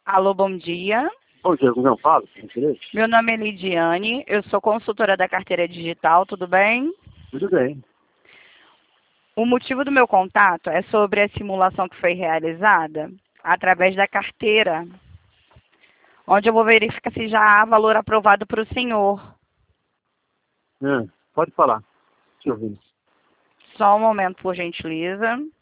Alô, bom dia. Bom dia, não falo, por gentileza? Meu nome é Lidiane, eu sou consultora da carteira digital, tudo bem? Tudo bem. O motivo do meu contato é sobre a simulação que foi realizada através da carteira, onde eu vou verificar se já há valor aprovado para o senhor. Pode falar. Te ouvindo. Só um momento, por gentileza.